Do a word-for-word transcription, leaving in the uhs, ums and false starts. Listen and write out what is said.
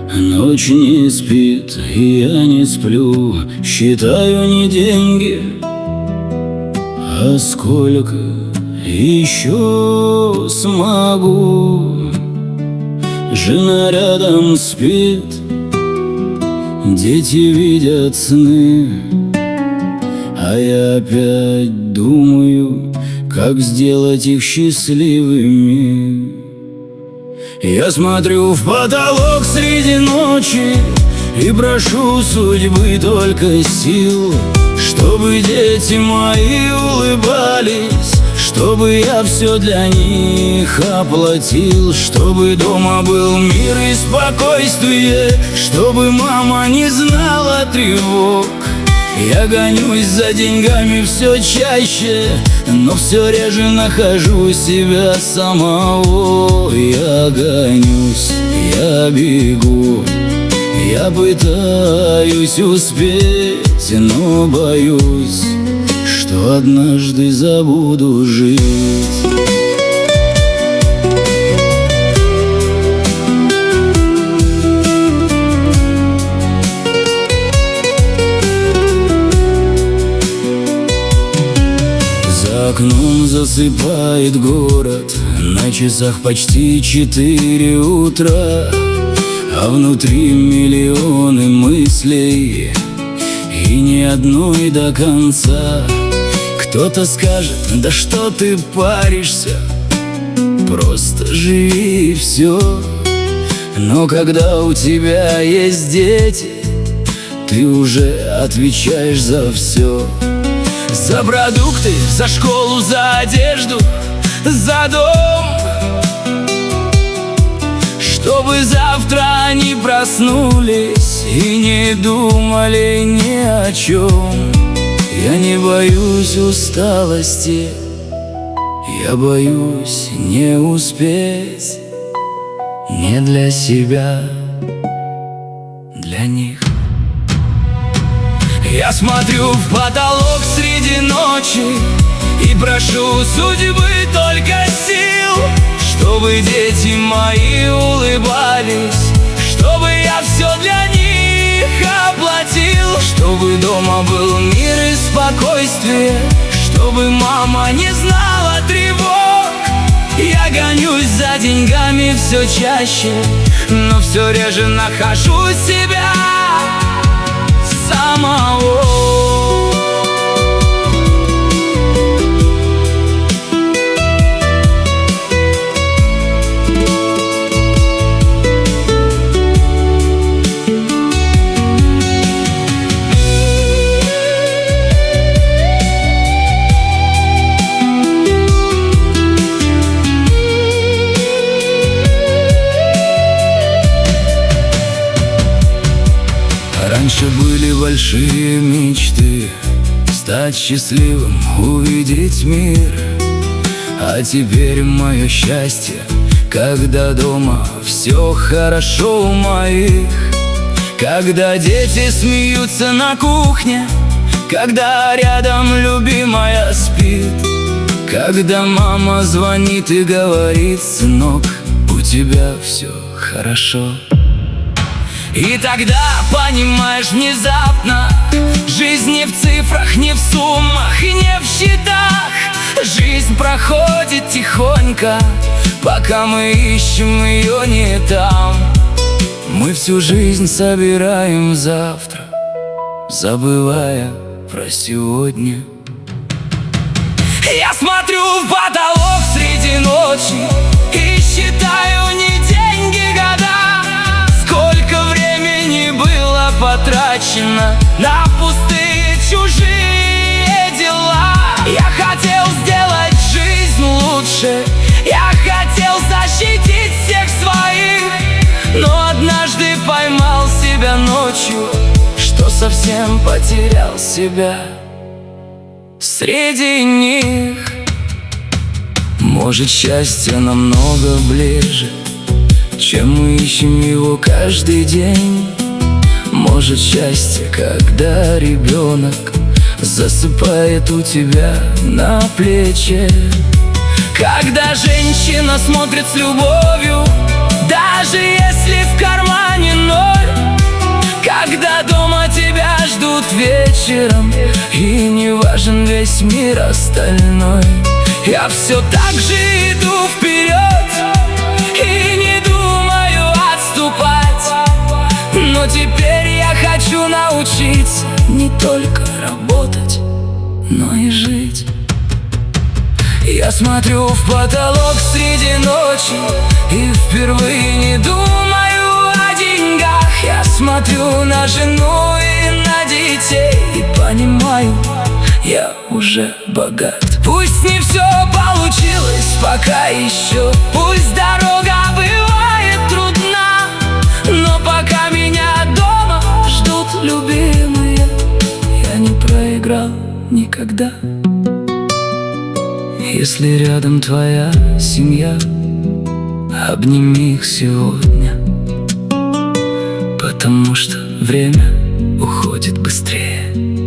Ночь не спит, и я не сплю. Считаю не деньги, а сколько еще смогу. Жена рядом спит, дети видят сны, а я опять думаю, как сделать их счастливыми. Я смотрю в потолок среди ночи и прошу судьбы только сил, чтобы дети мои улыбались, чтобы я все для них оплатил, чтобы дома был мир и спокойствие, чтобы мама не знала тревог. Я гонюсь за деньгами все чаще, но все реже нахожу себя самого. Я гонюсь, я бегу, я пытаюсь успеть, но боюсь, что однажды забуду жить. За окном засыпает город, на часах почти четыре утра, а внутри миллионы мыслей и ни одной до конца. Кто-то скажет: да что ты паришься, просто живи и все. Но когда у тебя есть дети, ты уже отвечаешь за все. За продукты, за школу, за одежду, за дом, чтобы завтра они проснулись и не думали ни о чем. Я не боюсь усталости, я боюсь не успеть. Не для себя, для них. Я смотрю в потолок среди ночи и прошу судьбы только сил, чтобы дети мои улыбались, чтобы я все для них оплатил, чтобы дома был мир и спокойствие, чтобы мама не знала тревог. Я гонюсь за деньгами все чаще, но все реже нахожу себя самого. Раньше были большие мечты, стать счастливым, увидеть мир. А теперь мое счастье, когда дома все хорошо у моих. Когда дети смеются на кухне, когда рядом любимая спит, когда мама звонит и говорит: сынок, у тебя все хорошо. И тогда понимаешь внезапно, жизнь не в цифрах, не в суммах и не в счетах. Жизнь проходит тихонько, пока мы ищем ее не там. Мы всю жизнь собираем завтра, забывая про сегодня. Я смотрю в потолок среди ночи и считаю не деньги, года. Сколько времени было потрачено на пустые чужие дела. Я хотел сделать жизнь лучше, я хотел защитить всех своих, но однажды поймал себя ночью, что совсем потерял себя среди них. Может, счастье намного ближе, чем мы ищем его каждый день. Может, счастье, когда ребенок засыпает у тебя на плече. Когда женщина смотрит с любовью, даже если в кармане ноль. весь мир остальной. Я все так же иду вперед и не думаю отступать. Но теперь я хочу научиться не только работать, но и жить. Я смотрю в потолок среди ночи и впервые не думаю о деньгах. Я смотрю на жену и на детей и понимаю, я уже богат. Пусть не все получилось пока еще, пусть дорога бывает трудна, но пока меня дома ждут любимые, я не проиграл никогда. Если рядом твоя семья, обними их сегодня, потому что время уходит быстрее.